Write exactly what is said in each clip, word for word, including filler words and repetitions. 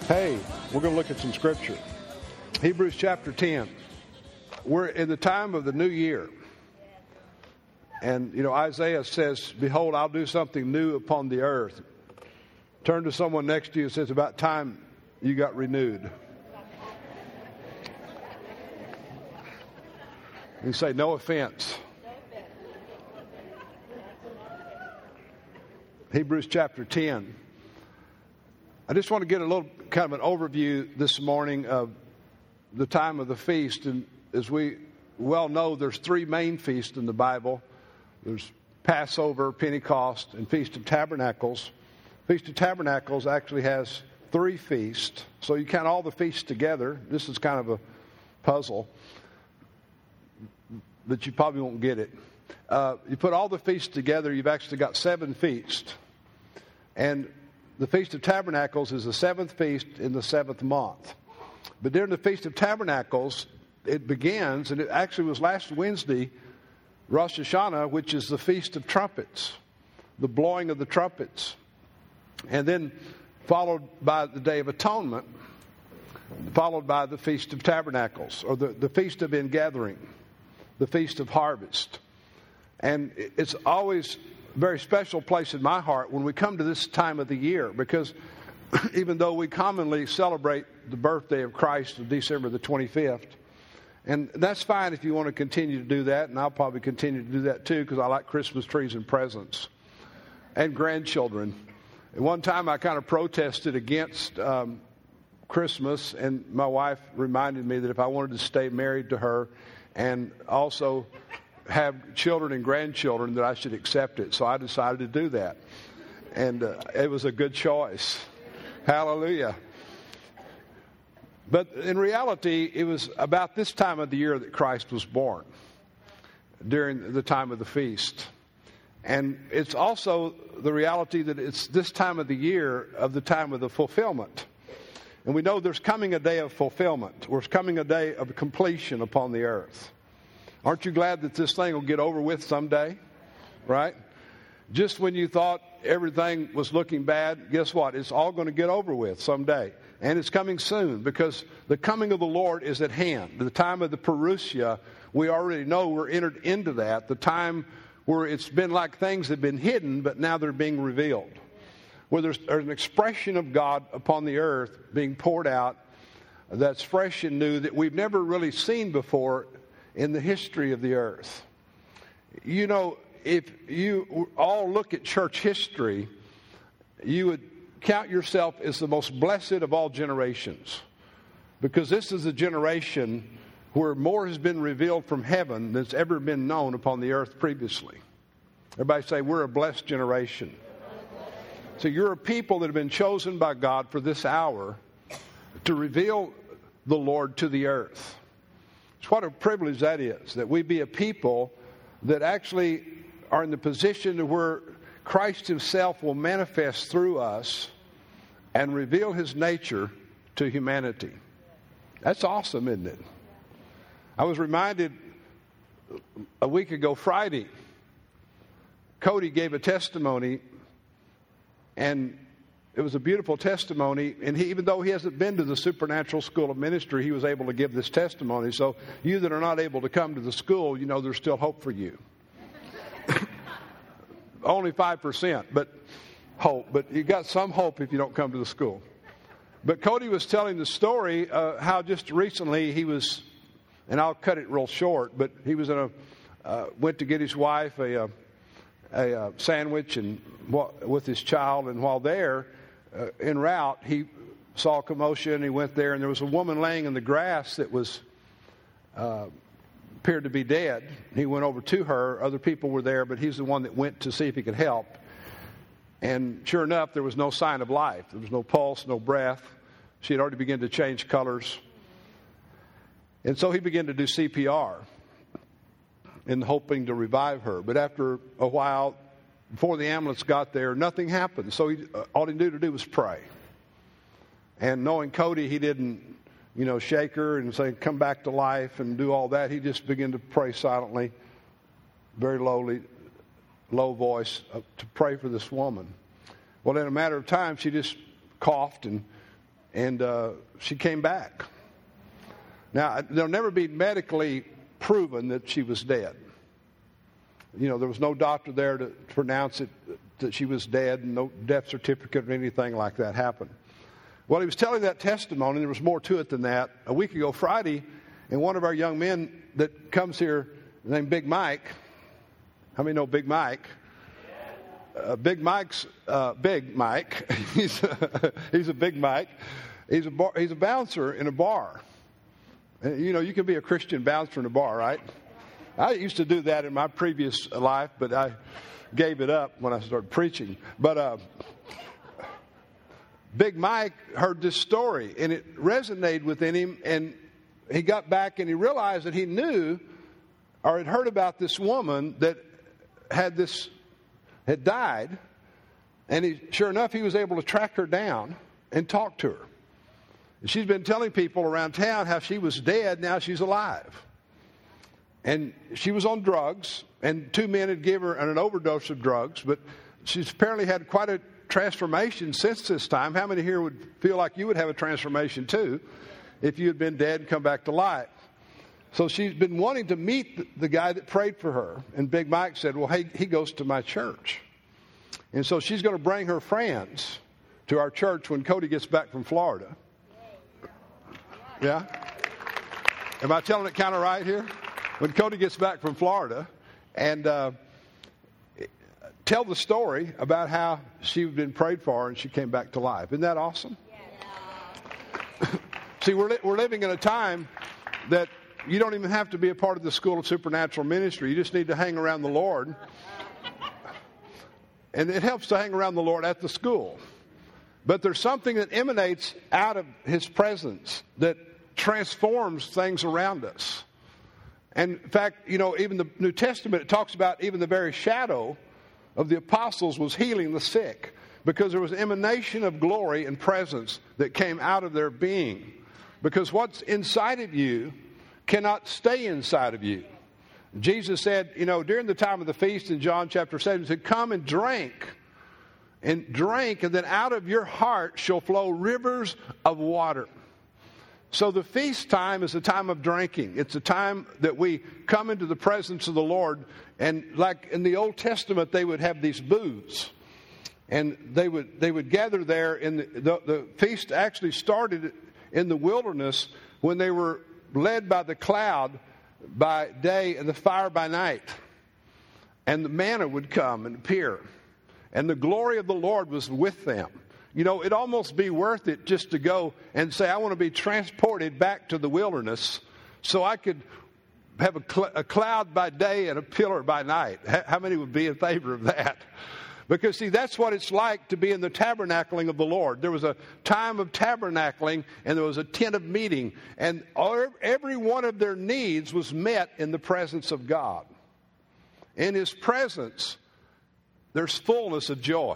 Hey, we're going to look at some scripture. Hebrews chapter ten. We're in the time of the new year. And, you know, Isaiah says, behold, I'll do something new upon the earth. Turn to someone next to you and say, it's about time you got renewed. You say, no offense. Hebrews chapter ten. I just want to get a little kind of an overview this morning of the time of the feast. And as we well know, there's three main feasts in the Bible. There's Passover, Pentecost, and Feast of Tabernacles. Feast of Tabernacles actually has three feasts. So you count all the feasts together. This is kind of a puzzle, but you probably won't get it. Uh, you put all the feasts together, you've actually got seven feasts. And the Feast of Tabernacles is the seventh feast in the seventh month. But during the Feast of Tabernacles, it begins, and it actually was last Wednesday, Rosh Hashanah, which is the Feast of Trumpets, the blowing of the trumpets. And then followed by the Day of Atonement, followed by the Feast of Tabernacles, or the, the Feast of Ingathering, the Feast of Harvest. And it's always a very special place in my heart when we come to this time of the year, because even though we commonly celebrate the birthday of Christ on December the twenty-fifth, and that's fine if you want to continue to do that, and I'll probably continue to do that too, because I like Christmas trees and presents and grandchildren. At one time I kind of protested against um, Christmas, and my wife reminded me that if I wanted to stay married to her and also have children and grandchildren, that I should accept it. So I decided to do that. And uh, it was a good choice. Hallelujah. But in reality, it was about this time of the year that Christ was born, during the time of the feast. And it's also the reality that it's this time of the year of the time of the fulfillment. And we know there's coming a day of fulfillment. There's coming a day of completion upon the earth. Aren't you glad that this thing will get over with someday? Right? Just when you thought everything was looking bad, guess what? It's all going to get over with someday. And it's coming soon, because the coming of the Lord is at hand. The time of the Parousia, we already know we're entered into that. The time where it's been like things have been hidden, but now they're being revealed. Where there's, there's an expression of God upon the earth being poured out that's fresh and new, that we've never really seen before in the history of the earth. You know, if you all look at church history, you would count yourself as the most blessed of all generations, because this is a generation where more has been revealed from heaven than's ever been known upon the earth previously. Everybody say, we're a blessed generation. So you're a people that have been chosen by God for this hour to reveal the Lord to the earth. It's what a privilege that is, that we be a people that actually are in the position to where Christ himself will manifest through us and reveal his nature to humanity. That's awesome, isn't it? I was reminded a week ago Friday, Cody gave a testimony, and it was a beautiful testimony. And he, even though he hasn't been to the Supernatural School of Ministry, he was able to give this testimony. So you that are not able to come to the school, you know there's still hope for you. Only five percent, but hope. But you got some hope if you don't come to the school. But Cody was telling the story uh, how just recently he was, and I'll cut it real short, but he was in a uh, went to get his wife a, a, a sandwich and with his child, and while there, uh, en route, he saw a commotion. He went there, and there was a woman laying in the grass that was uh, appeared to be dead. He went over to her. Other people were there, but he's the one that went to see if he could help. And sure enough, there was no sign of life. There was no pulse, no breath. She had already begun to change colors. And so he began to do C P R in hoping to revive her. But after a while, before the ambulance got there, nothing happened. So he, uh, all he knew to do was pray. And knowing Cody, he didn't, you know, shake her and say, come back to life and do all that. He just began to pray silently, very lowly, low voice, uh, to pray for this woman. Well, in a matter of time, she just coughed and and uh, she came back. Now, there'll never be medically proven that she was dead. You know, there was no doctor there to pronounce it that she was dead, and no death certificate or anything like that happened. Well, he was telling that testimony, and there was more to it than that. A week ago Friday, and one of our young men that comes here named Big Mike. How many know Big Mike? Uh, Big Mike's uh, Big Mike. he's a, he's a Big Mike. He's a bar, he's a bouncer in a bar. You know, you can be a Christian bouncer in a bar, right? I used to do that in my previous life, but I gave it up when I started preaching. But uh, Big Mike heard this story, and it resonated within him, and he got back and he realized that he knew or had heard about this woman that had this had died, and he, sure enough, he was able to track her down and talk to her. And she's been telling people around town how she was dead, now she's alive. And she was on drugs, and two men had given her an overdose of drugs, but she's apparently had quite a transformation since this time. How many here would feel like you would have a transformation too if you had been dead and come back to life? So she's been wanting to meet the guy that prayed for her. And Big Mike said, well, hey, he goes to my church. And so she's going to bring her friends to our church when Cody gets back from Florida. Yeah? Am I telling it kind of right here? When Cody gets back from Florida, and uh, tell the story about how she'd been prayed for and she came back to life. Isn't that awesome? Yeah. See, we're, li- we're living in a time that you don't even have to be a part of the School of Supernatural Ministry. You just need to hang around the Lord. And it helps to hang around the Lord at the school. But there's something that emanates out of His presence that transforms things around us. And in fact, you know, even the New Testament, it talks about even the very shadow of the apostles was healing the sick, because there was an emanation of glory and presence that came out of their being. Because what's inside of you cannot stay inside of you. Jesus said, you know, during the time of the feast in John chapter seven, He said, come and drink, and drink, and then out of your heart shall flow rivers of water. So the feast time is a time of drinking. It's a time that we come into the presence of the Lord. And like in the Old Testament, they would have these booths. And they would they would gather there. In the, the, the feast actually started in the wilderness when they were led by the cloud by day and the fire by night. And the manna would come and appear. And the glory of the Lord was with them. You know, it'd almost be worth it just to go and say, I want to be transported back to the wilderness so I could have a, cl- a cloud by day and a pillar by night. How many would be in favor of that? Because, see, that's what it's like to be in the tabernacling of the Lord. There was a time of tabernacling, and there was a tent of meeting, and all, every one of their needs was met in the presence of God. In His presence, there's fullness of joy.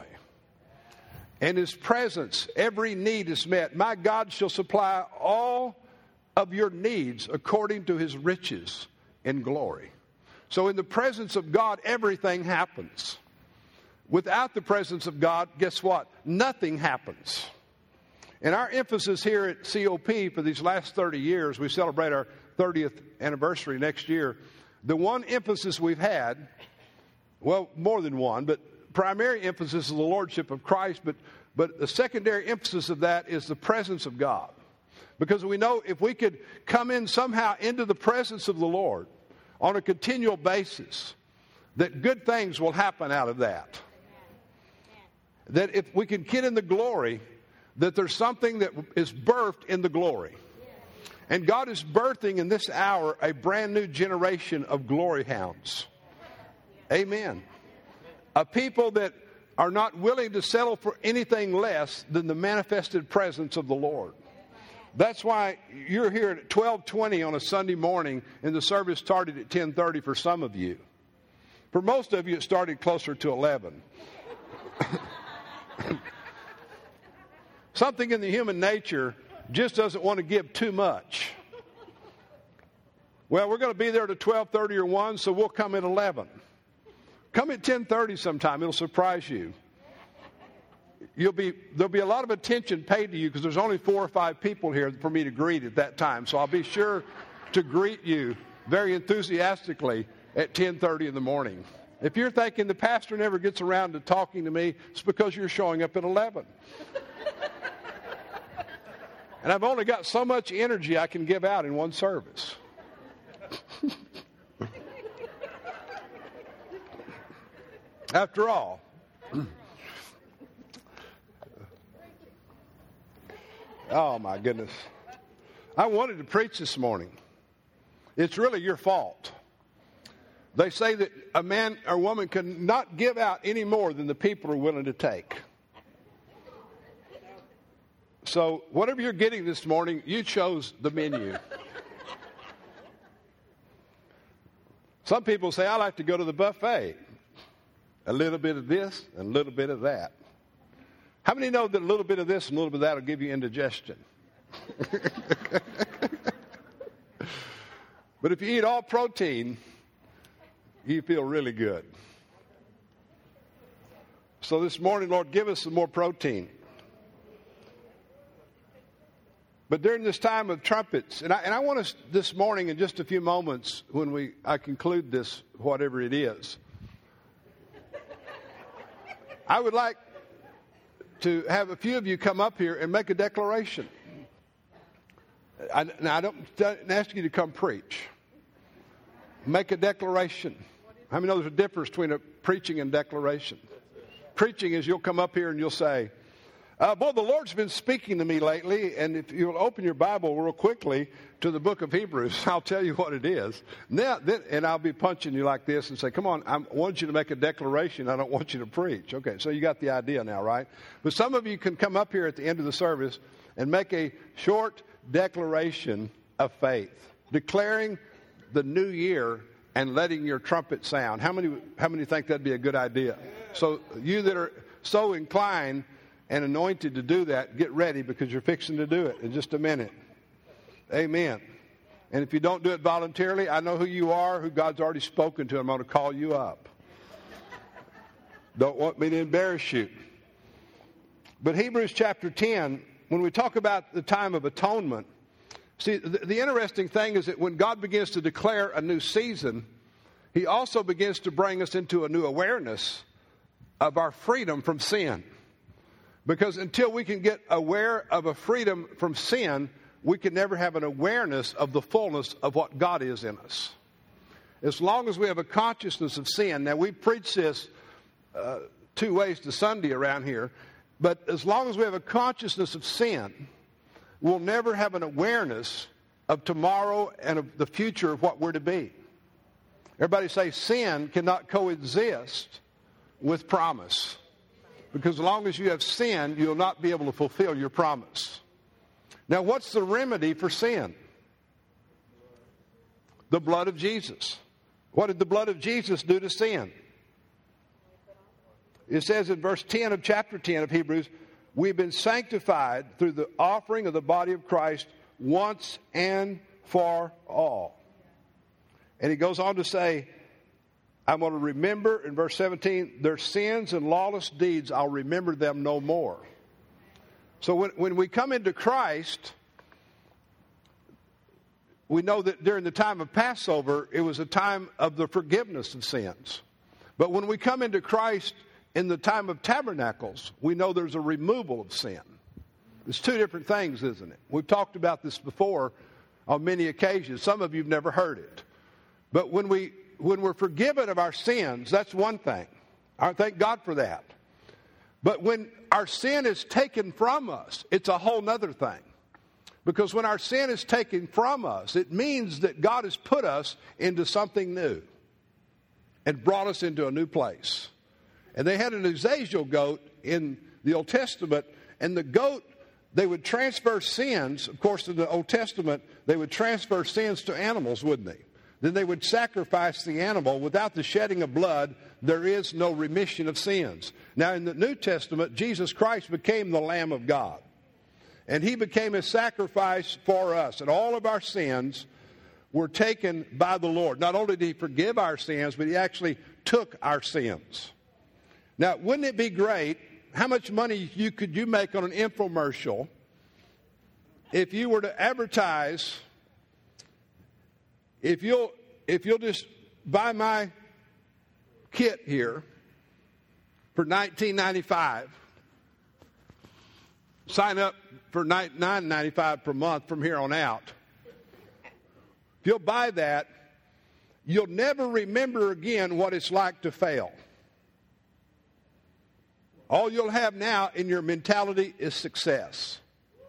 In His presence, every need is met. My God shall supply all of your needs according to His riches in glory. So in the presence of God, everything happens. Without the presence of God, guess what? Nothing happens. And our emphasis here at C O P for these last thirty years, we celebrate our thirtieth anniversary next year. The one emphasis we've had, well, more than one, but primary emphasis is the Lordship of Christ, but, but the secondary emphasis of that is the presence of God. Because we know if we could come in somehow into the presence of the Lord on a continual basis, that good things will happen out of that. That if we can get in the glory, that there's something that is birthed in the glory. And God is birthing in this hour a brand new generation of glory hounds. Amen. A people that are not willing to settle for anything less than the manifested presence of the Lord. That's why you're here at twelve twenty on a Sunday morning, and the service started at ten thirty for some of you. For most of you, it started closer to eleven. Something in the human nature just doesn't want to give too much. Well, we're going to be there to twelve thirty or one, so we'll come at eleven. Come at ten thirty sometime. It'll surprise you. you'll be there'll be a lot of attention paid to you because there's only four or five people here for me to greet at that time. So I'll be sure to greet you very enthusiastically at ten thirty in the morning. If you're thinking the pastor never gets around to talking to me, it's because you're showing up at eleven. And I've only got so much energy I can give out in one service. After all, oh my goodness. I wanted to preach this morning. It's really your fault. They say that a man or woman can not give out any more than the people are willing to take. So whatever you're getting this morning, you chose the menu. Some people say, I like to go to the buffet. A little bit of this and a little bit of that. How many know that a little bit of this and a little bit of that will give you indigestion? But if you eat all protein, you feel really good. So this morning, Lord, give us some more protein. But during this time of trumpets, and I, and I want us this morning in just a few moments when we I conclude this, whatever it is, I would like to have a few of you come up here and make a declaration. I, now, I don't, don't ask you to come preach. Make a declaration. How many know there's a difference between a preaching and declaration? Preaching is you'll come up here and you'll say, Uh, boy, the Lord's been speaking to me lately, and if you'll open your Bible real quickly to the book of Hebrews, I'll tell you what it is. Now, then, and I'll be punching you like this and say, come on, I want you to make a declaration. I don't want you to preach. Okay, so you got the idea now, right? But some of you can come up here at the end of the service and make a short declaration of faith, declaring the new year and letting your trumpet sound. How many, how many think that'd be a good idea? So you that are so inclined and anointed to do that, get ready because you're fixing to do it in just a minute. Amen. And if you don't do it voluntarily, I know who you are, who God's already spoken to. I'm going to call you up. Don't want me to embarrass you. But Hebrews chapter ten, when we talk about the time of atonement, see, the, the interesting thing is that when God begins to declare a new season, He also begins to bring us into a new awareness of our freedom from sin. Because until we can get aware of a freedom from sin, we can never have an awareness of the fullness of what God is in us. As long as we have a consciousness of sin, now we preach this uh, two ways to Sunday around here, but as long as we have a consciousness of sin, we'll never have an awareness of tomorrow and of the future of what we're to be. Everybody say sin cannot coexist with promise. Because as long as you have sin, you'll not be able to fulfill your promise. Now, what's the remedy for sin? The blood of Jesus. What did the blood of Jesus do to sin? It says in verse ten of chapter ten of Hebrews, we've been sanctified through the offering of the body of Christ once and for all. And he goes on to say, I'm going to remember, in verse seventeen, their sins and lawless deeds, I'll remember them no more. So when, when we come into Christ, we know that during the time of Passover, it was a time of the forgiveness of sins. But when we come into Christ in the time of tabernacles, we know there's a removal of sin. It's two different things, isn't it? We've talked about this before on many occasions. Some of you have never heard it. But when we When we're forgiven of our sins, that's one thing. I thank God for that. But when our sin is taken from us, it's a whole nother thing. Because when our sin is taken from us, it means that God has put us into something new and brought us into a new place. And they had an Azazel goat in the Old Testament, and the goat, they would transfer sins. Of course, in the Old Testament, they would transfer sins to animals, wouldn't they? Then they would sacrifice the animal. Without the shedding of blood, there is no remission of sins. Now, in the New Testament, Jesus Christ became the Lamb of God. And He became a sacrifice for us. And all of our sins were taken by the Lord. Not only did He forgive our sins, but He actually took our sins. Now, wouldn't it be great? how much money you could you make on an infomercial if you were to advertise, if you'll if you'll just buy my kit here for nineteen ninety-five, sign up for nine ninety-five per month from here on out. If you'll buy that, you'll never remember again what it's like to fail. All you'll have now in your mentality is success.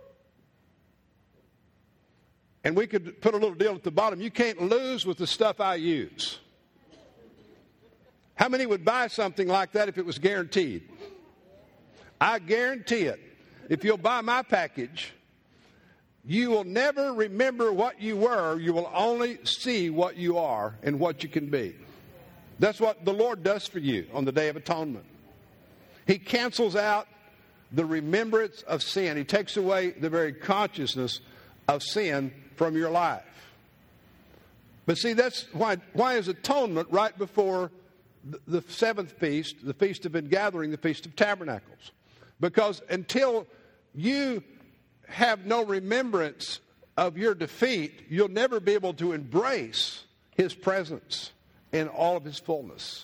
And we could put a little deal at the bottom. You can't lose with the stuff I use. How many would buy something like that if it was guaranteed? I guarantee it. If you'll buy my package, you will never remember what you were. You will only see what you are and what you can be. That's what the Lord does for you on the Day of Atonement. He cancels out the remembrance of sin. He takes away the very consciousness of sin from your life. But see, that's why, why is atonement right before the seventh feast, the Feast of Ingathering, the Feast of Tabernacles? Because until you have no remembrance of your defeat, you'll never be able to embrace His presence in all of His fullness.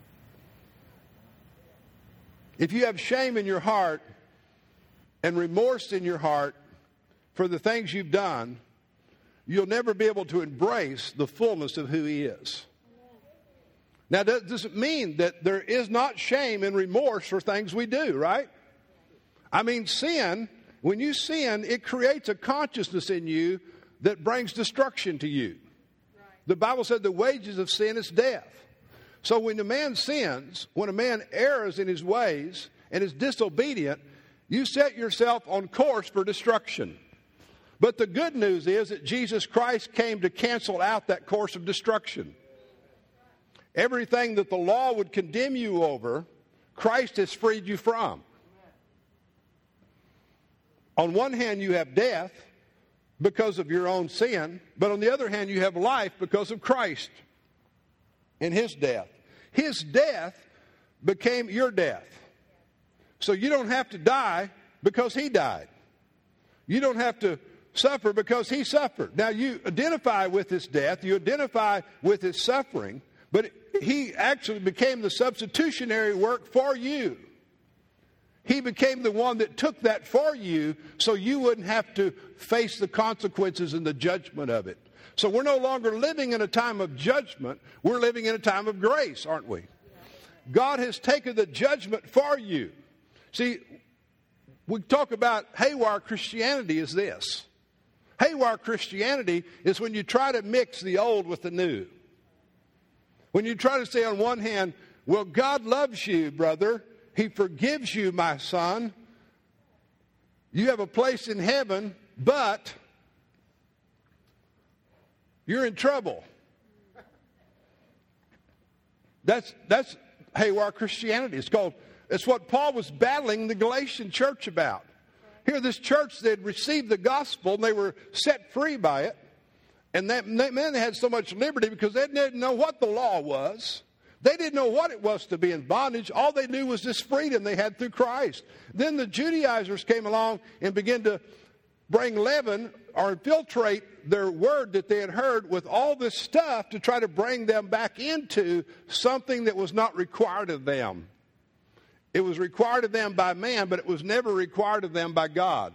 If you have shame in your heart and remorse in your heart for the things you've done, you'll never be able to embrace the fullness of who He is. Now, that doesn't mean that there is not shame and remorse for things we do, right? I mean, sin, when you sin, it creates a consciousness in you that brings destruction to you. The Bible said the wages of sin is death. So when a man sins, when a man errs in his ways and is disobedient, you set yourself on course for destruction. But the good news is that Jesus Christ came to cancel out that course of destruction. Everything that the law would condemn you over, Christ has freed you from. On one hand, you have death because of your own sin, but on the other hand, you have life because of Christ and His death. His death became your death. So you don't have to die because He died. You don't have to suffer because He suffered. Now, you identify with His death, you identify with His suffering, but He actually became the substitutionary work for you. He became the one that took that for you so you wouldn't have to face the consequences and the judgment of it. So we're no longer living in a time of judgment. We're living in a time of grace, aren't we? God has taken the judgment for you. See, we talk about haywire Christianity is this. Haywire Christianity is when you try to mix the old with the new. When you try to say on one hand, well, God loves you, brother. He forgives you, my son. You have a place in heaven, but you're in trouble. That's that's haywire Christianity. It's called. It's what Paul was battling the Galatian church about. Here, this church, they had received the gospel and they were set free by it, and that man, they had so much liberty because they didn't know what the law was. They didn't know what it was to be in bondage. All they knew was this freedom they had through Christ. Then the Judaizers came along and began to bring leaven or infiltrate their word that they had heard with all this stuff to try to bring them back into something that was not required of them. It was required of them by man, but it was never required of them by God.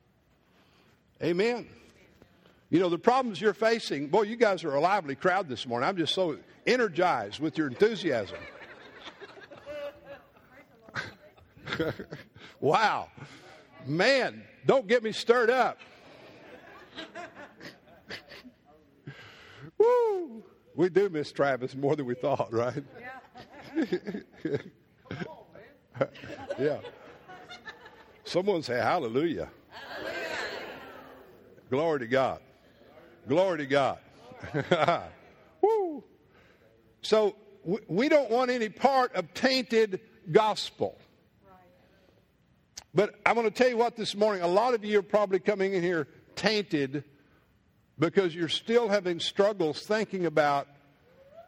Amen. You know, the problems you're facing, boy, you guys are a lively crowd this morning. I'm just so energized with your enthusiasm. Wow. Man, don't get me stirred up. Woo! We do miss Travis more than we thought, right? Yeah. Yeah. Someone say hallelujah. Hallelujah. Glory to God. Glory to God. Woo. So we don't want any part of tainted gospel. But I want to tell you what this morning, a lot of you are probably coming in here tainted because you're still having struggles thinking about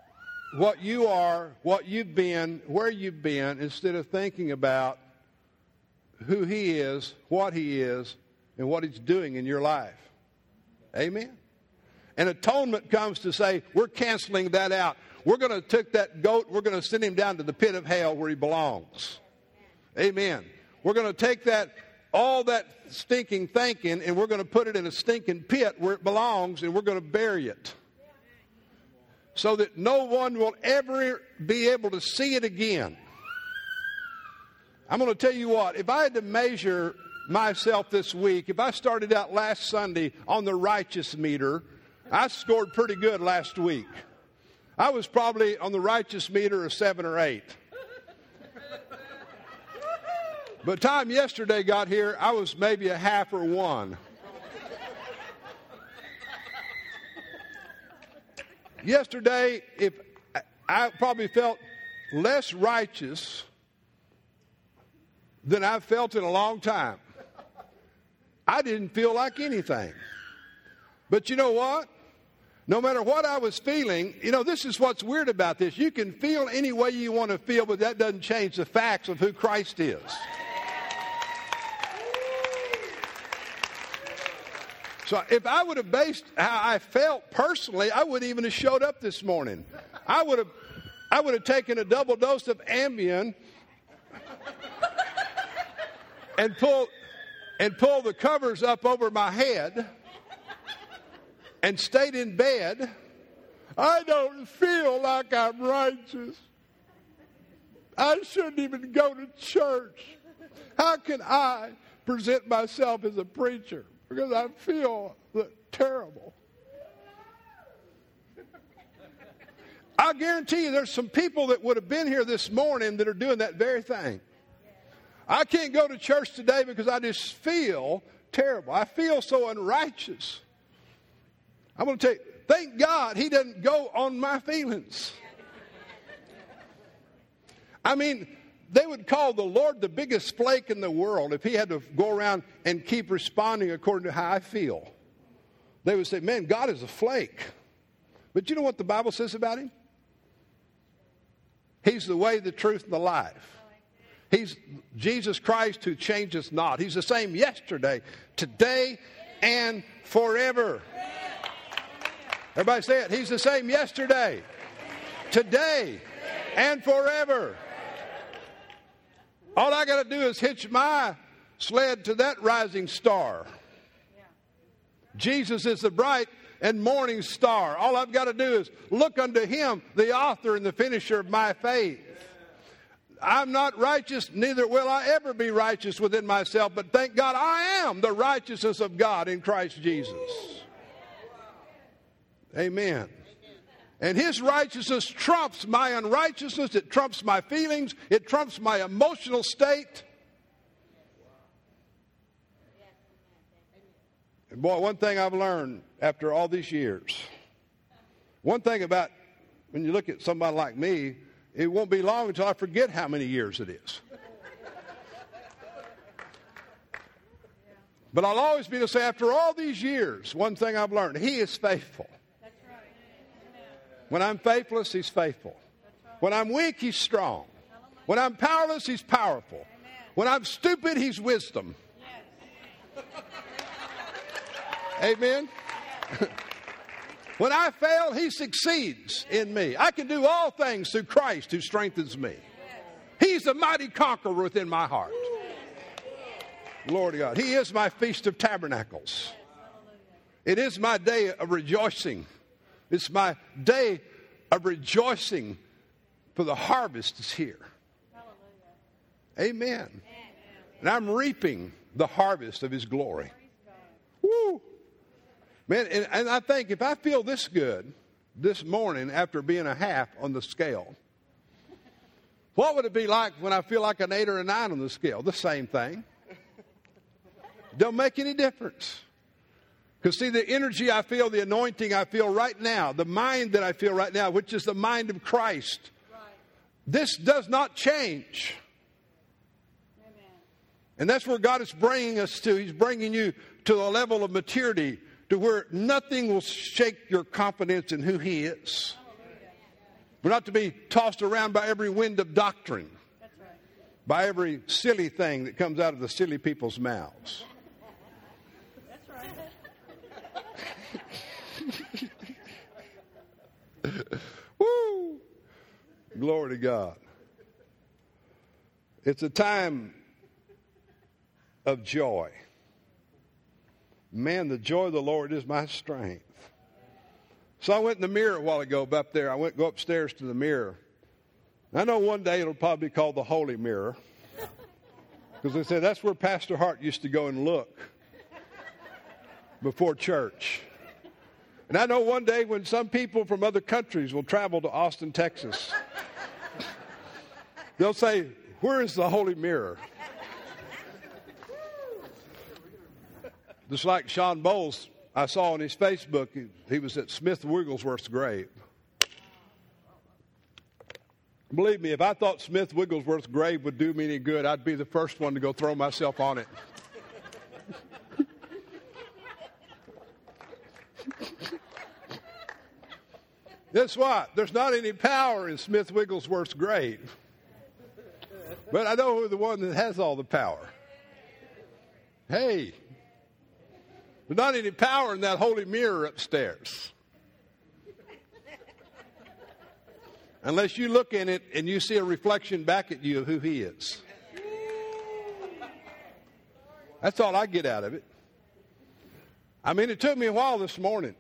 what you are, what you've been, where you've been, instead of thinking about who He is, what He is, and what He's doing in your life. Amen? And atonement comes to say, we're canceling that out. We're going to take that goat, we're going to send him down to the pit of hell where he belongs. Amen. We're going to take that, all that stinking thinking, and we're going to put it in a stinking pit where it belongs, and we're going to bury it. So that no one will ever be able to see it again. I'm going to tell you what, if I had to measure myself this week, if I started out last Sunday on the righteous meter, I scored pretty good last week. I was probably on the righteous meter a seven or eight. By the time yesterday got here, I was maybe a half or one. Yesterday, if I probably felt less righteous than I've felt in a long time. I didn't feel like anything. But you know what? No matter what I was feeling, you know, this is what's weird about this. You can feel any way you want to feel, but that doesn't change the facts of who Christ is. So if I would have based how I felt personally, I wouldn't even have showed up this morning. I would have, I would have taken a double dose of Ambien and pulled, and pulled the covers up over my head and stayed in bed. I don't feel like I'm righteous. I shouldn't even go to church. How can I present myself as a preacher? Because I feel terrible. I guarantee you there's some people that would have been here this morning that are doing that very thing. I can't go to church today because I just feel terrible. I feel so unrighteous. I'm going to tell you, thank God He doesn't go on my feelings. I mean, they would call the Lord the biggest flake in the world if He had to go around and keep responding according to how I feel. They would say, man, God is a flake. But you know what the Bible says about Him? He's the way, the truth, and the life. He's Jesus Christ who changes not. He's the same yesterday, today, and forever. Everybody say it. He's the same yesterday, today, and forever. All I got to do is hitch my sled to that rising star. Jesus is the bright and morning star. All I've got to do is look unto Him, the author and the finisher of my faith. I'm not righteous, neither will I ever be righteous within myself, but thank God I am the righteousness of God in Christ Jesus. Amen. And His righteousness trumps my unrighteousness. It trumps my feelings. It trumps my emotional state. And boy, one thing I've learned after all these years, one thing about when you look at somebody like me, it won't be long until I forget how many years it is. But I'll always be able to say, after all these years, one thing I've learned, He is faithful. When I'm faithless, He's faithful. When I'm weak, He's strong. When I'm powerless, He's powerful. When I'm stupid, He's wisdom. Amen? When I fail, He succeeds in me. I can do all things through Christ who strengthens me. He's the mighty conqueror within my heart. Glory to God. He is my Feast of Tabernacles. It is my day of rejoicing. It's my day of rejoicing, for the harvest is here. Amen. And I'm reaping the harvest of His glory. Woo! Man, and, and I think if I feel this good this morning after being a half on the scale, what would it be like when I feel like an eight or a nine on the scale? The same thing. Don't make any difference. Because see, the energy I feel, the anointing I feel right now, the mind that I feel right now, which is the mind of Christ, right. This does not change. Amen. And that's where God is bringing us to. He's bringing you to a level of maturity to where nothing will shake your confidence in who He is. Hallelujah. We're not to be tossed around by every wind of doctrine. That's right. by every silly thing that comes out of the silly people's mouths. That's right. Woo! Glory to God. It's a time of joy. Man, the joy of the Lord is my strength. So I went in the mirror a while ago up there. I went go upstairs to the mirror. I know one day it'll probably be called the Holy Mirror. Because they said that's where Pastor Hart used to go and look before church. And I know one day when some people from other countries will travel to Austin, Texas, they'll say, where is the Holy Mirror? Just like Sean Bowles, I saw on his Facebook, he, he was at Smith Wigglesworth's grave. Believe me, if I thought Smith Wigglesworth's grave would do me any good, I'd be the first one to go throw myself on it. Guess what? There's not any power in Smith Wigglesworth's grave. But I know who the one that has all the power. Hey, there's not any power in that holy mirror upstairs. Unless you look in it and you see a reflection back at you of who he is. That's all I get out of it. I mean, it took me a while this morning.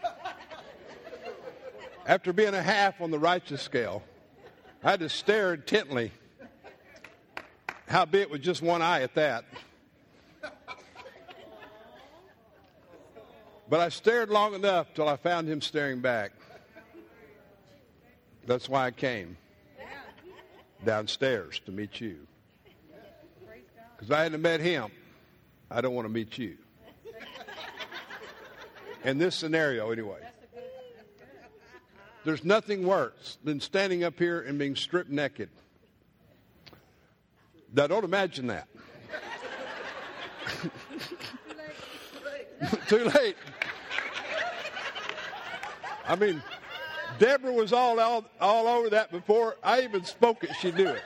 After being a half on the righteous scale, I had to stare intently. Howbeit with just one eye at that. But I stared long enough till I found him staring back. That's why I came downstairs to meet you. Because I hadn't met him, I don't want to meet you. In this scenario, anyway. There's nothing worse than standing up here and being stripped naked. Now, don't imagine that. Too late. I mean, Deborah was all, all all over that before I even spoke it. She knew it.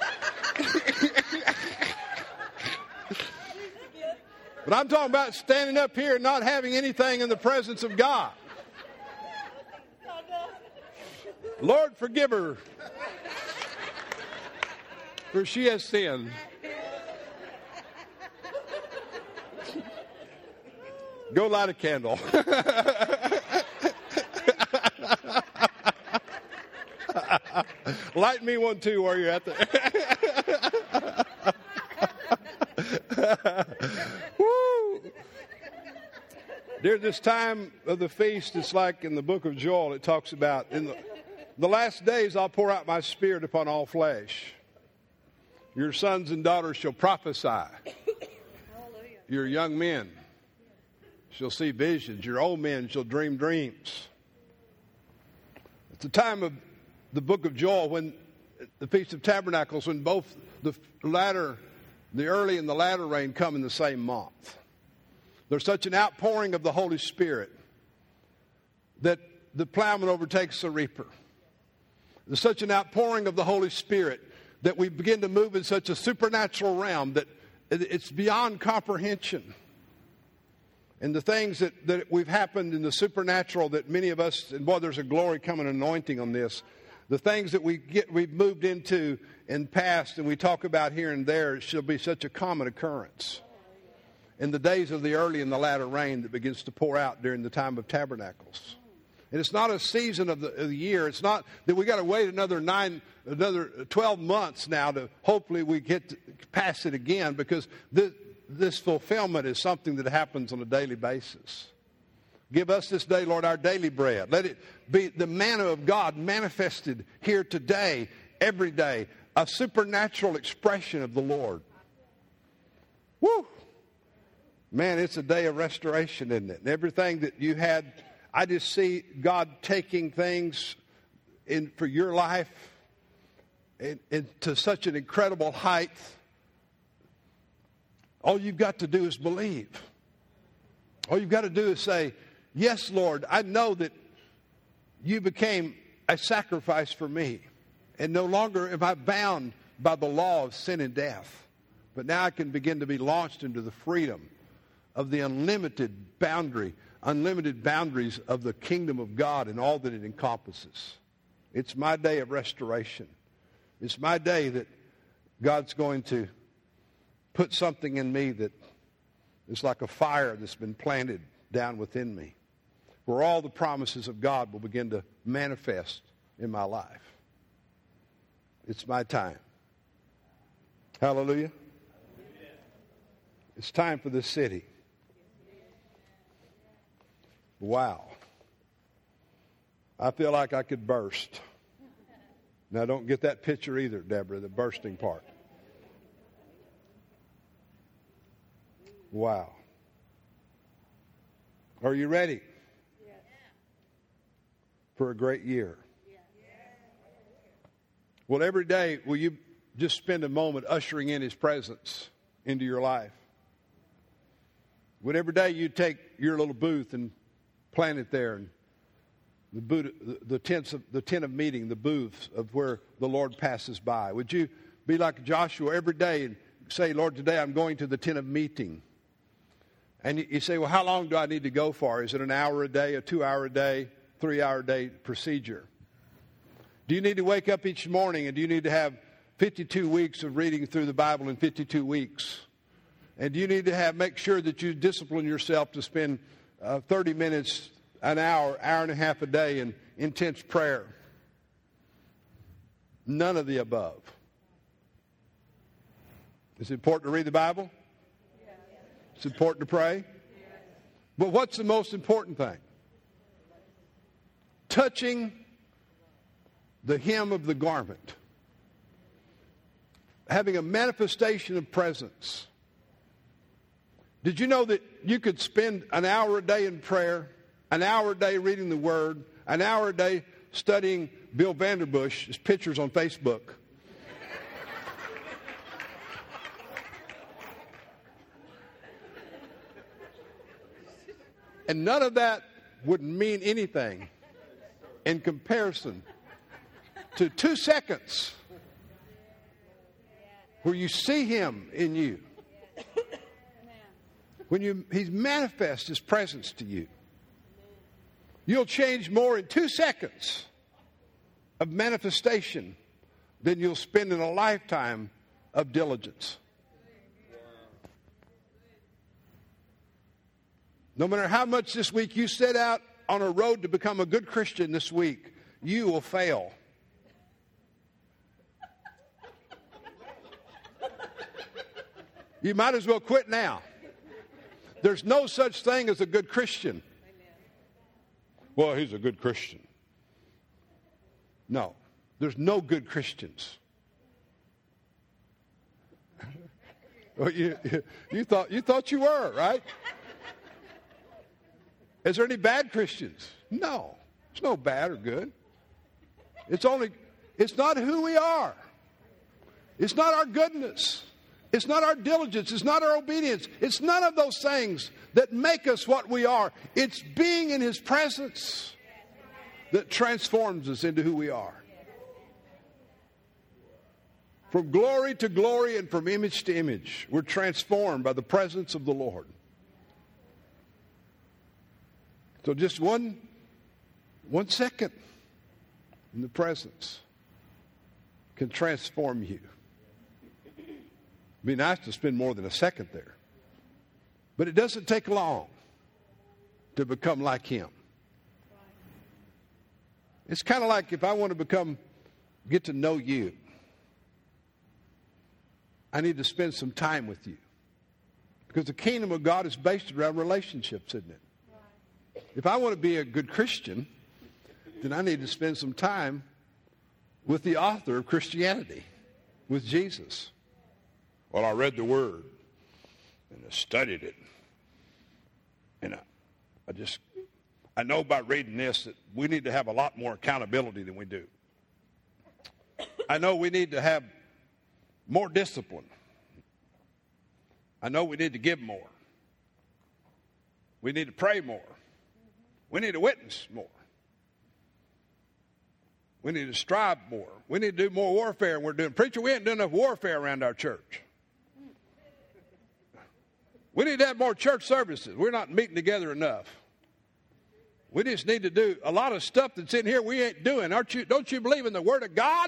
But I'm talking about standing up here and not having anything in the presence of God. Lord, forgive her, for she has sinned. Go light a candle. Light me one too while you're at the... Woo! During this time of the feast, it's like in the book of Joel, it talks about, in the, the last days I'll pour out my spirit upon all flesh. Your sons and daughters shall prophesy. Your young men shall see visions. Your old men shall dream dreams. It's the time of the book of Joel, when the Feast of Tabernacles, when both the latter, the early and the latter rain come in the same month. There's such an outpouring of the Holy Spirit that the plowman overtakes the reaper. There's such an outpouring of the Holy Spirit that we begin to move in such a supernatural realm that it's beyond comprehension. And the things that, that we've happened in the supernatural that many of us, and boy, there's a glory coming, anointing on this. The things that we get, we've moved into in past and we talk about here and there, it shall be such a common occurrence in the days of the early and the latter rain that begins to pour out during the time of tabernacles. And it's not a season of the, of the year. It's not that we got to wait another nine, another twelve months now to hopefully we get to pass it again, because this, this fulfillment is something that happens on a daily basis. Give us this day, Lord, our daily bread. Let it be the manna of God manifested here today, every day, a supernatural expression of the Lord. Woo! Man, it's a day of restoration, isn't it? And everything that you had, I just see God taking things in for your life in, in, to such an incredible height. All you've got to do is believe. All you've got to do is say, yes, Lord, I know that you became a sacrifice for me. And no longer am I bound by the law of sin and death. But now I can begin to be launched into the freedom of the unlimited boundary, unlimited boundaries of the kingdom of God and all that it encompasses. It's my day of restoration. It's my day that God's going to put something in me that is like a fire that's been planted down within me, where all the promises of God will begin to manifest in my life. It's my time. Hallelujah. It's time for this city. Wow. I feel like I could burst. Now, don't get that picture either, Deborah, the bursting part. Wow. Are you ready for a great year? Well, every day, will you just spend a moment ushering in His presence into your life? Would every day you take your little booth and plant it there, and the, booth, the, the, tents of, the tent of meeting, the booths of where the Lord passes by? Would you be like Joshua every day and say, Lord, today I'm going to the tent of meeting? And you, you say, well, how long do I need to go for? Is it an hour a day, a two-hour a day, three-hour a day procedure? Do you need to wake up each morning, and do you need to have fifty-two weeks of reading through the Bible in fifty-two weeks? And do you need to have make sure that you discipline yourself to spend uh, thirty minutes, an hour, hour and a half a day in intense prayer? None of the above. Is it important to read the Bible? It's important to pray? But what's the most important thing? Touching the hem of the garment. Having a manifestation of presence. Did you know that you could spend an hour a day in prayer, an hour a day reading the Word, an hour a day studying Bill Vanderbush's pictures on Facebook? And none of that wouldn't mean anything in comparison to two seconds where you see Him in you. When you, He manifests His presence to you. You'll change more in two seconds of manifestation than you'll spend in a lifetime of diligence. No matter how much this week you set out on a road to become a good Christian this week, you will fail. You might as well quit now. There's no such thing as a good Christian. Well, he's a good Christian. No, there's no good Christians. Well, you, you, you thought you thought you were, right? Is there any bad Christians? No. There's no bad or good. It's only, it's not who we are. It's not our goodness. It's not our diligence. It's not our obedience. It's none of those things that make us what we are. It's being in His presence that transforms us into who we are. From glory to glory and from image to image, we're transformed by the presence of the Lord. So just one, one second in the presence can transform you. It'd be nice to spend more than a second there. But it doesn't take long to become like Him. It's kind of like if I want to become, get to know you, I need to spend some time with you. Because the kingdom of God is based around relationships, isn't it? If I want to be a good Christian, then I need to spend some time with the author of Christianity, with Jesus. Well, I read the Word, and I studied it, and I, I just, I know by reading this that we need to have a lot more accountability than we do. I know we need to have more discipline. I know we need to give more. We need to pray more. We need to witness more. We need to strive more. We need to do more warfare, and we're doing. Preacher, we ain't doing enough warfare around our church. We need to have more church services. We're not meeting together enough. We just need to do a lot of stuff that's in here we ain't doing. Aren't you? Don't you believe in the Word of God?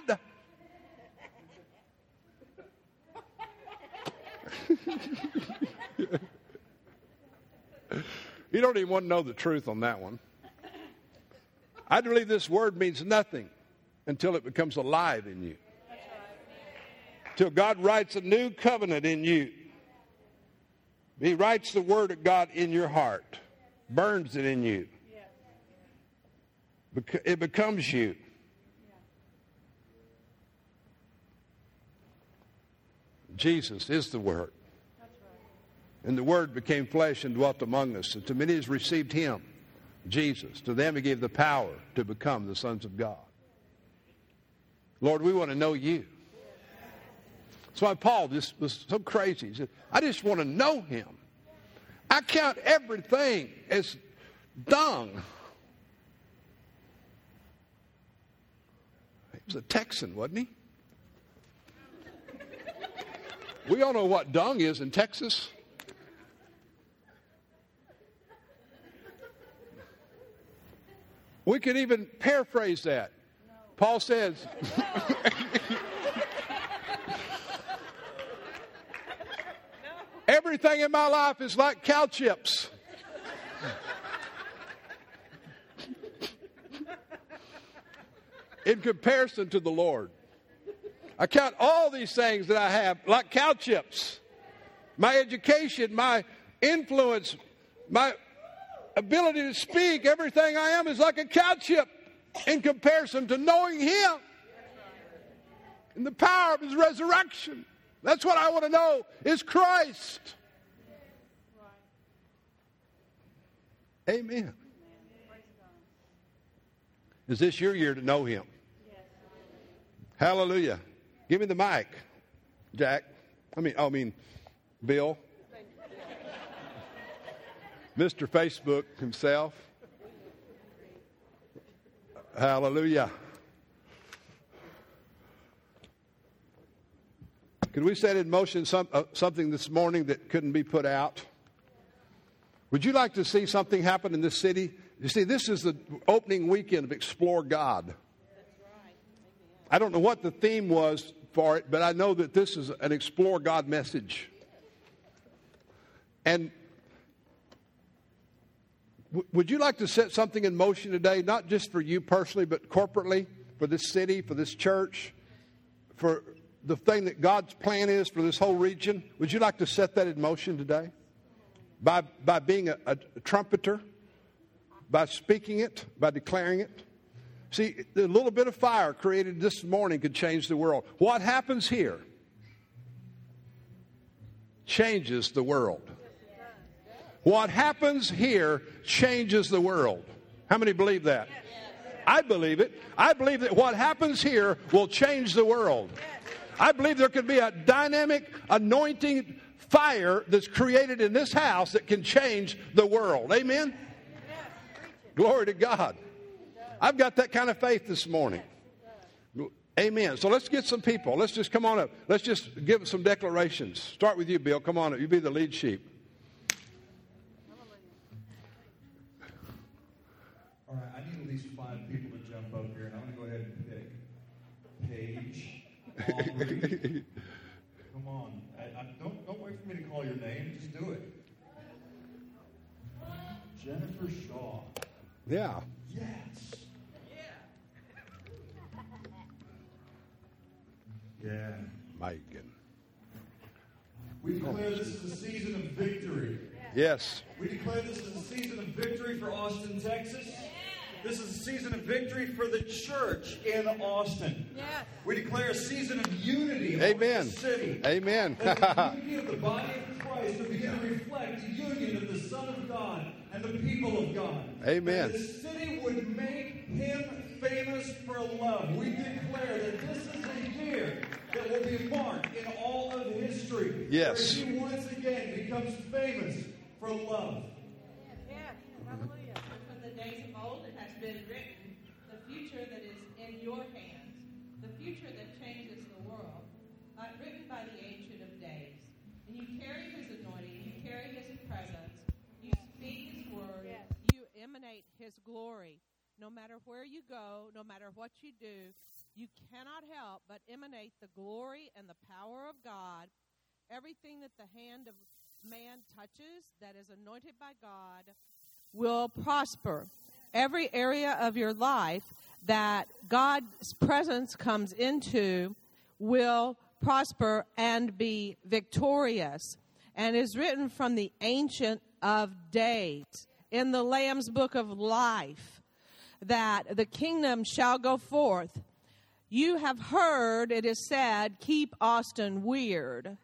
You don't even want to know the truth on that one. I believe this word means nothing until it becomes alive in you. Till God writes a new covenant in you. He writes the word of God in your heart, burns it in you. It becomes you. Jesus is the Word. And the Word became flesh and dwelt among us. And to many as received Him, Jesus, to them He gave the power to become the sons of God. Lord, we want to know You. That's why Paul just was so crazy. He said, I just want to know Him. I count everything as dung. He was a Texan, wasn't he? We all know what dung is in Texas. We could even paraphrase that. Paul says, everything in my life is like cow chips. In comparison to the Lord. I count all these things that I have like cow chips. My education, my influence, my ability to speak, everything I am is like a cow chip in comparison to knowing Him and the power of His resurrection. That's what I want to know is Christ. Amen. Is this your year to know Him? Hallelujah. Give me the mic, Jack. I mean, I mean, Bill. Mister Facebook himself. Hallelujah. Could we set in motion some, uh, something this morning that couldn't be put out? Would you like to see something happen in this city? You see, this is the opening weekend of Explore God. I don't know what the theme was for it, but I know that this is an Explore God message. And w- would you like to set something in motion today, not just for you personally, but corporately, for this city, for this church, for the thing that God's plan is for this whole region? Would you like to set that in motion today? By, by being a, a trumpeter, by speaking it, by declaring it? See, the little bit of fire created this morning could change the world. What happens here changes the world. What happens here changes the world. How many believe that? I believe it. I believe that what happens here will change the world. I believe there could be a dynamic anointing fire that's created in this house that can change the world. Amen? Glory to God. I've got that kind of faith this morning. Amen. So let's get some people. Let's just come on up. Let's just give some declarations. Start with you, Bill. Come on up. You be the lead sheep. All right. I need at least five people to jump up here, and I'm going to go ahead and pick Paige, Aubrey. Come on. I, I, don't, don't wait for me to call your name. Just do it. Jennifer Shaw. Yeah. Yes. Yeah. Megan. We declare this is a season of victory. Yes. We declare this is a season of victory for Austin, Texas. This is a season of victory for the church in Austin. Yes. We declare a season of unity Amen. among the city. Amen. That the unity of the body of Christ will begin to reflect the union of the Son of God and the people of God. Amen. And the city would make Him famous for love. We declare that this is a year that will be marked in all of history. Yes. Where He once again becomes famous for love. Yes. Hallelujah. From the days of old, it has been written, the future that is in your his glory. No matter where you go, no matter what you do, you cannot help but emanate the glory and the power of God. Everything that the hand of man touches that is anointed by God will prosper. Every area of your life that God's presence comes into will prosper and be victorious. And is written from the Ancient of Days in the Lamb's Book of Life that the kingdom shall go forth. You have heard, it is said, keep Austin weird.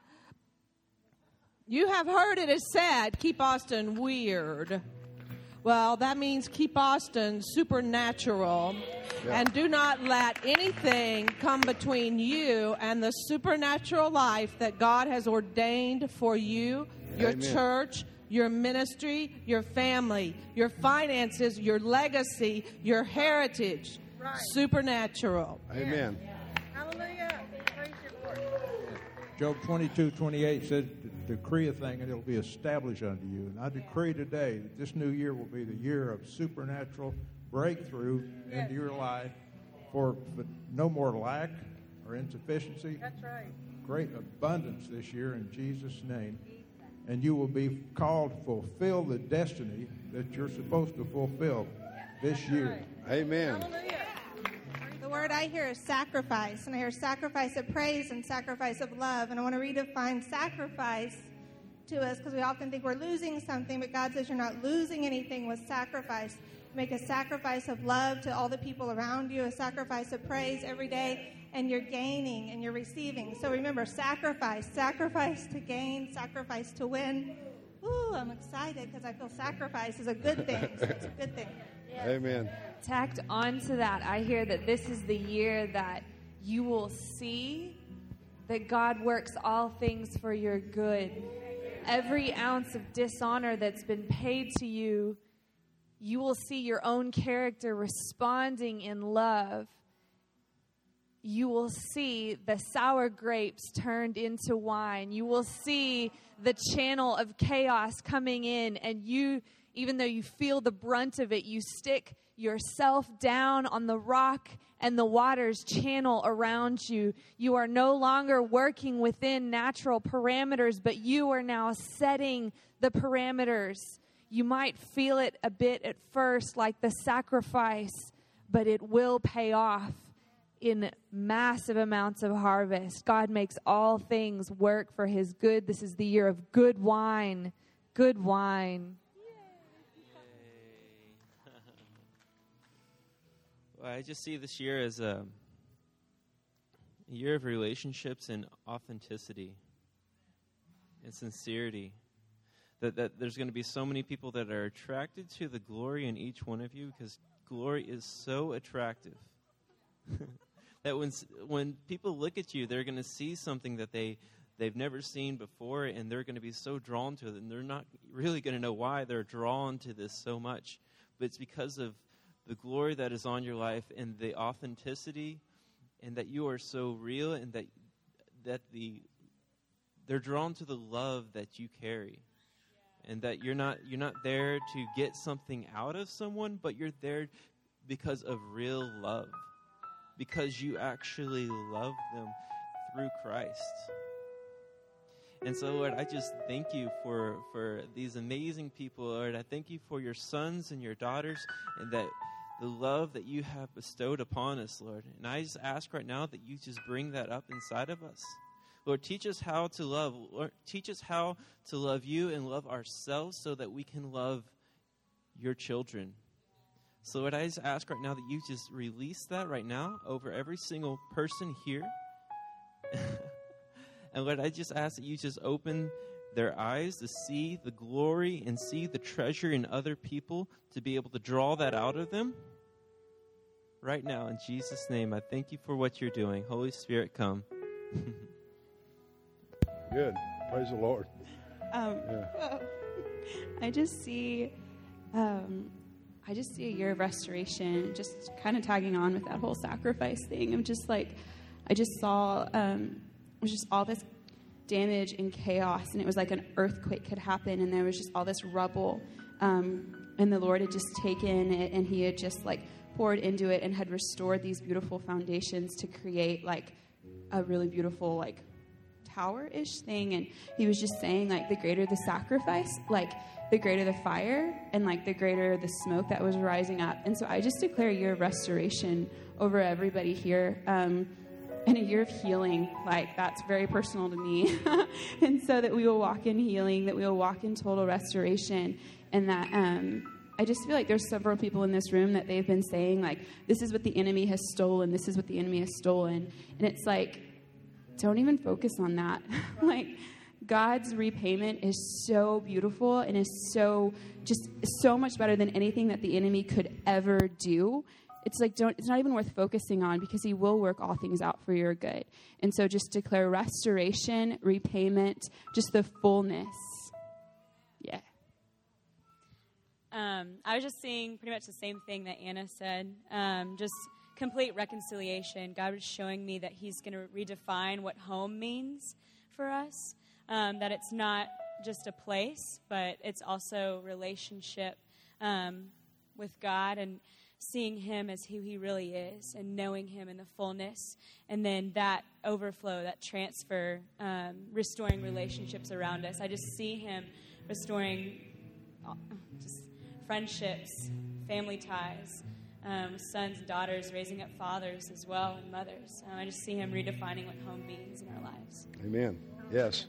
You have heard it is said, keep Austin weird. Well, that means keep Austin supernatural. Yeah. And do not let anything come between you and the supernatural life that God has ordained for you, your Amen. Church, your ministry, your family, your finances, your legacy, your heritage. Right. Supernatural. Amen. Yeah. Hallelujah. Praise you, Lord. Job twenty-two twenty-eight says, decree a thing and it'll be established unto you. And I decree today that this new year will be the year of supernatural breakthrough yes. into your life for, for no more lack or insufficiency. That's right. Great abundance this year in Jesus' name. And you will be called to fulfill the destiny that you're supposed to fulfill this That's year. Right. Amen. Hallelujah. The word I hear is sacrifice, and I hear sacrifice of praise and sacrifice of love. And I want to redefine sacrifice to us because we often think we're losing something, but God says you're not losing anything with sacrifice. Make a sacrifice of love to all the people around you, a sacrifice of praise every day, and you're gaining and you're receiving. So remember, sacrifice, sacrifice to gain, sacrifice to win. Ooh, I'm excited because I feel sacrifice is a good thing. So it's a good thing. Yes. Amen. Tacked onto that, I hear that this is the year that you will see that God works all things for your good. Every ounce of dishonor that's been paid to you, you will see your own character responding in love. You will see the sour grapes turned into wine. You will see the channel of chaos coming in, and you, even though you feel the brunt of it, you stick yourself down on the rock and the waters channel around you. You are no longer working within natural parameters, but you are now setting the parameters. You might feel it a bit at first like the sacrifice, but it will pay off in massive amounts of harvest. God makes all things work for his good. This is the year of good wine. Good wine. Well, I just see this year as a, a year of relationships and authenticity and sincerity. That, that there's going to be so many people that are attracted to the glory in each one of you because glory is so attractive. That when when people look at you, they're going to see something that they, they've never seen before, and they're going to be so drawn to it, and they're not really going to know why they're drawn to this so much. But it's because of the glory that is on your life and the authenticity, and that you are so real, and that that the they're drawn to the love that you carry. And that you're not you're not there to get something out of someone, but you're there because of real love. Because you actually love them through Christ. And so, Lord, I just thank you for, for these amazing people, Lord. I thank you for your sons and your daughters and that the love that you have bestowed upon us, Lord. And I just ask right now that you just bring that up inside of us. Lord, teach us how to love. Lord, teach us how to love you and love ourselves so that we can love your children. So, Lord, I just ask right now that you just release that right now over every single person here. And, Lord, I just ask that you just open their eyes to see the glory and see the treasure in other people to be able to draw that out of them. Right now, in Jesus' name, I thank you for what you're doing. Holy Spirit, come. Good. Praise the Lord. Um, yeah. well, I just see, um, I just see a year of restoration. Just kind of tagging on with that whole sacrifice thing. I'm just like, I just saw, um, it was just all this damage and chaos, and it was like an earthquake had happened, and there was just all this rubble. Um, and the Lord had just taken it and he had just like poured into it and had restored these beautiful foundations to create like a really beautiful like tower-ish thing. And he was just saying like the greater the sacrifice, like the greater the fire, and like the greater the smoke that was rising up. And so I just declare a year of restoration over everybody here, um, and a year of healing. Like that's very personal to me. And so that we will walk in healing, that we will walk in total restoration, and that um, I just feel like there's several people in this room that they've been saying like, this is what the enemy has stolen, this is what the enemy has stolen. And it's like, don't even focus on that. Like, God's repayment is so beautiful and is so, just so much better than anything that the enemy could ever do. It's like, don't, it's not even worth focusing on, because he will work all things out for your good. And so just declare restoration, repayment, just the fullness. Yeah. Um, I was just seeing pretty much the same thing that Anna said. Um, just complete reconciliation. God was showing me that he's going to redefine what home means for us. Um, that it's not just a place, but it's also relationship um, with God, and seeing him as who he really is, and knowing him in the fullness, and then that overflow, that transfer, um, restoring relationships around us. I just see him restoring just friendships, family ties, um, sons and daughters, raising up fathers as well, and mothers. Um, I just see him redefining what home means in our lives. Amen. Yes.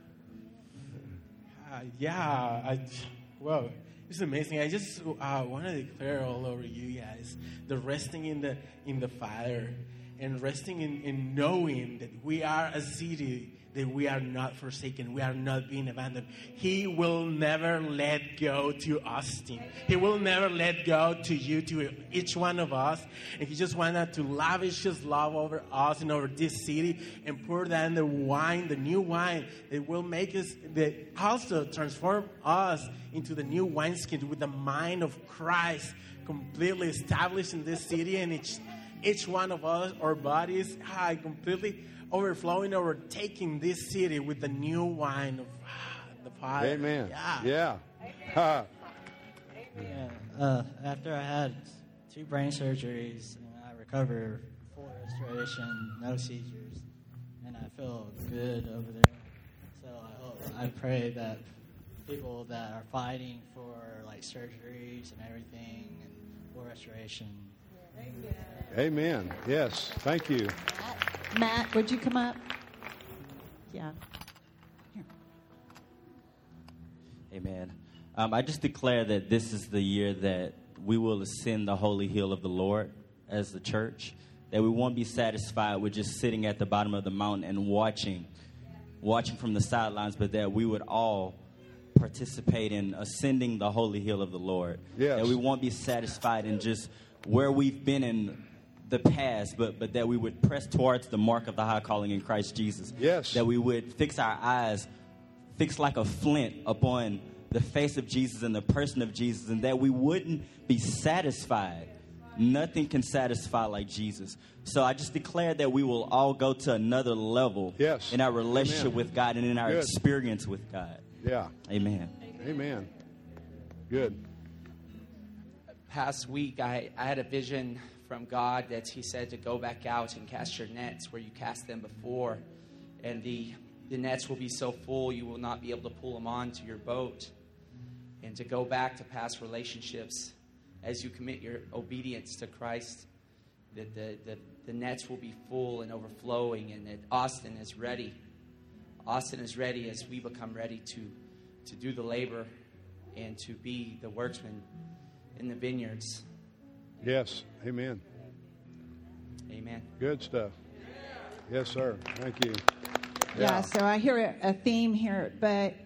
Uh, yeah, I, well, it's amazing. I just uh, want to declare all over you guys the resting in the in the fire, and resting in, in knowing that we are a city, that we are not forsaken, we are not being abandoned. He will never let go to Austin. He will never let go to you, to each one of us. And he just wanted to lavish his love over us and over this city, and pour down the wine, the new wine that will make us, that also transform us into the new wineskin with the mind of Christ, completely established in this city, and each each one of us, our bodies, ah, completely overflowing, overtaking this city with the new wine of ah, the fire. Amen. Yeah. Yeah. Yeah. Uh, after I had two brain surgeries, and I recovered, full restoration, no seizures, and I feel good over there. So I hope, I pray that people that are fighting for like surgeries and everything and full restoration. Amen. Yes. Thank you. Matt, would you come up? Yeah. Here. Amen. Um, I just declare that this is the year that we will ascend the holy hill of the Lord as the church, that we won't be satisfied with just sitting at the bottom of the mountain and watching, watching from the sidelines, but that we would all participate in ascending the holy hill of the Lord. Yes. That we won't be satisfied in just where we've been in the past, but but that we would press towards the mark of the high calling in Christ Jesus. Yes. That we would fix our eyes, fix like a flint upon the face of Jesus and the person of Jesus, and that we wouldn't be satisfied. Nothing can satisfy like Jesus. So I just declare that we will all go to another level yes. in our relationship Amen. with God and in our Good. experience with God. Yeah. Amen. Amen. Good. Past week, I, I had a vision from God that he said to go back out and cast your nets where you cast them before. And the, the nets will be so full you will not be able to pull them onto your boat. And to go back to past relationships as you commit your obedience to Christ, that the, the, the nets will be full and overflowing, and that Austin is ready. Austin is ready as we become ready to, to do the labor and to be the workmen in the vineyards. Yes. Amen. Amen. Good stuff. Yes, sir. Thank you. Yeah, Yeah. so I hear a, a theme here, but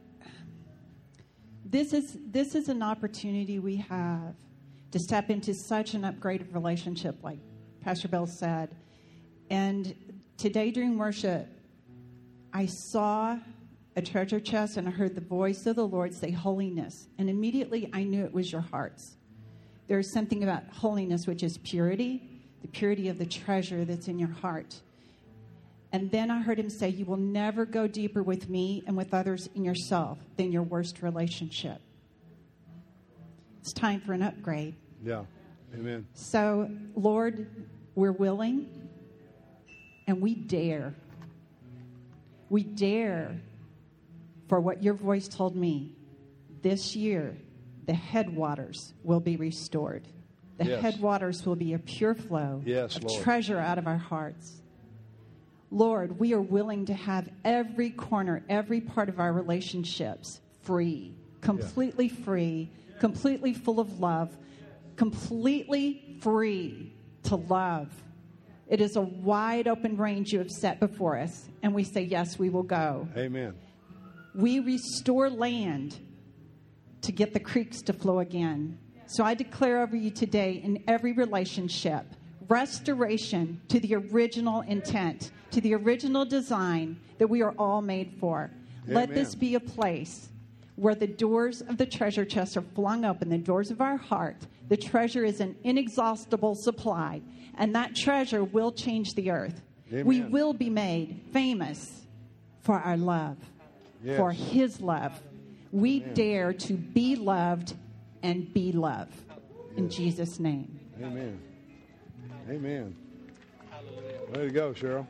this is this is an opportunity we have to step into such an upgraded relationship, like Pastor Bill said. And today during worship, I saw a treasure chest, and I heard the voice of the Lord say, holiness. And immediately I knew it was your hearts. There's something about holiness, which is purity, the purity of the treasure that's in your heart. And then I heard him say, you will never go deeper with me and with others in yourself than your worst relationship. It's time for an upgrade. Yeah. Amen. So, Lord, we're willing and we dare. We dare for what your voice told me. This year, the headwaters will be restored. The Yes. headwaters will be a pure flow, Yes, a Lord. treasure out of our hearts. Lord, we are willing to have every corner, every part of our relationships free, completely free, completely full of love, completely free to love. It is a wide open range you have set before us, and we say, yes, we will go. Amen. We restore land to get the creeks to flow again. So I declare over you today in every relationship, restoration to the original intent, to the original design that we are all made for. Let Amen. this be a place where the doors of the treasure chest are flung open, the doors of our heart. The treasure is an inexhaustible supply, and that treasure will change the earth. Amen. We will be made famous for our love, Yes. for his love. We Amen. dare to be loved and be love. In Jesus' name. Amen. Amen. Way to go, Cheryl.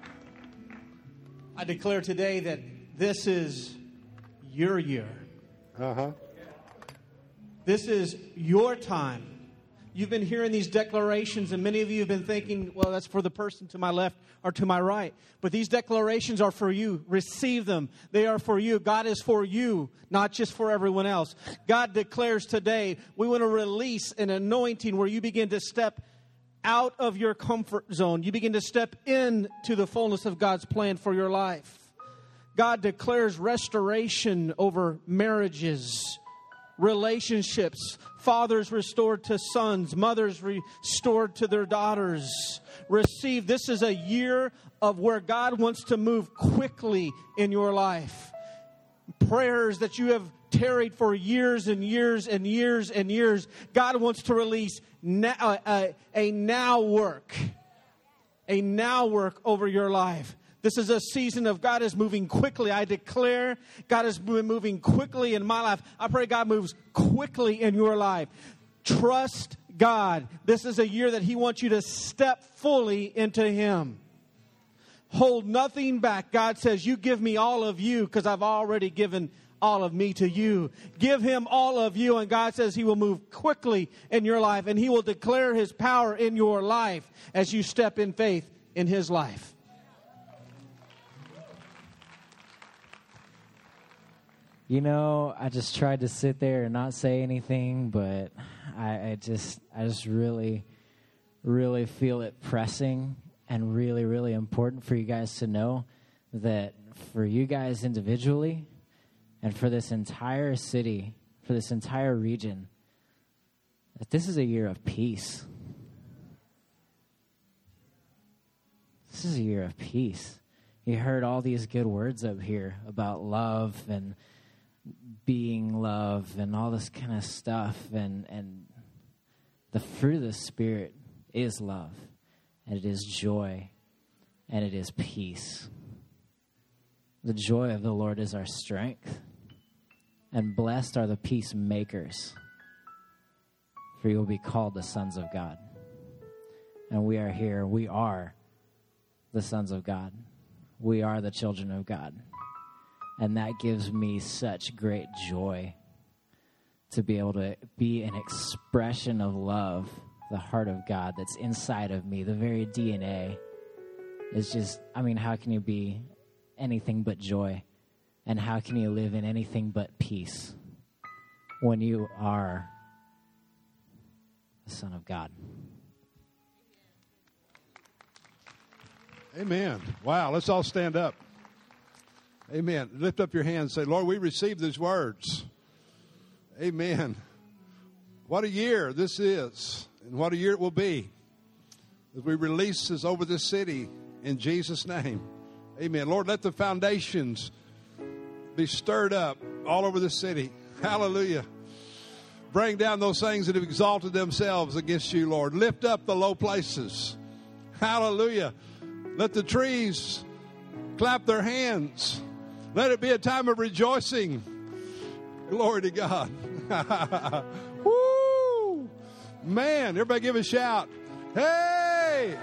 I declare today that this is your year. Uh-huh. This is your time. You've been hearing these declarations, and many of you have been thinking, well, that's for the person to my left or to my right. But these declarations are for you. Receive them. They are for you. God is for you, not just for everyone else. God declares today, we want to release an anointing where you begin to step out of your comfort zone. You begin to step into the fullness of God's plan for your life. God declares restoration over marriages, relationships, fathers restored to sons, mothers restored to their daughters. Receive. This is a year of where God wants to move quickly in your life. Prayers that you have tarried for years and years and years and years, God wants to release now, uh, uh, a now work, a now work over your life. This is a season of God is moving quickly. I declare God is moving quickly in my life. I pray God moves quickly in your life. Trust God. This is a year that He wants you to step fully into Him. Hold nothing back. God says, you give me all of you because I've already given all of me to you. Give Him all of you, and God says He will move quickly in your life, and He will declare His power in your life as you step in faith in His life. You know, I just tried to sit there and not say anything, but I, I just, I just really, really feel it pressing and really, really important for you guys to know that for you guys individually and for this entire city, for this entire region, that this is a year of peace. This is a year of peace. You heard all these good words up here about love and being love and all this kind of stuff, and and the fruit of the Spirit is love, and it is joy, and it is peace. The joy of the Lord is our strength, and blessed are the peacemakers, for you will be called the sons of God. And we are here. We are the sons of God. We are the children of God. And that gives me such great joy to be able to be an expression of love, the heart of God that's inside of me. The very D N A is just, I mean, how can you be anything but joy? And how can you live in anything but peace when you are the Son of God? Amen. Wow, let's all stand up. Amen. Lift up your hands and say, Lord, we receive these words. Amen. What a year this is, and what a year it will be as we release this over this city in Jesus' name. Amen. Lord, let the foundations be stirred up all over the city. Hallelujah. Bring down those things that have exalted themselves against you, Lord. Lift up the low places. Hallelujah. Let the trees clap their hands. Let it be a time of rejoicing. Glory to God. Woo! Man, everybody give a shout. Hey!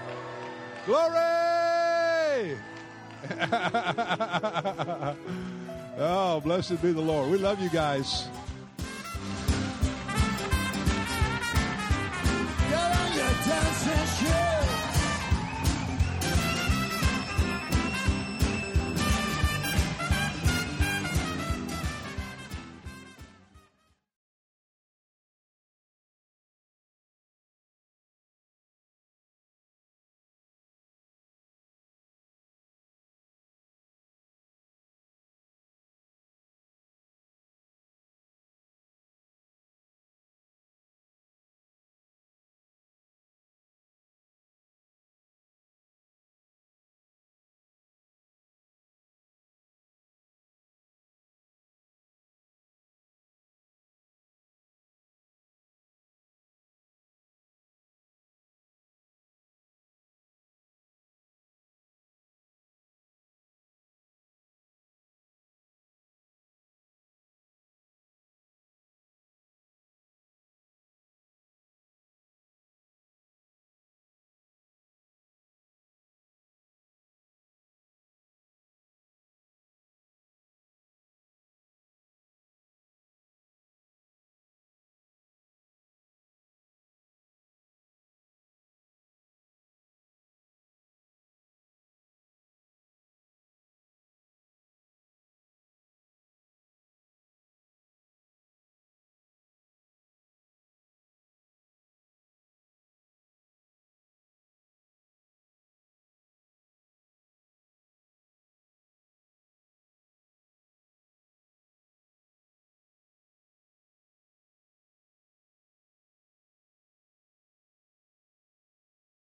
Glory! Oh, blessed be the Lord. We love you guys.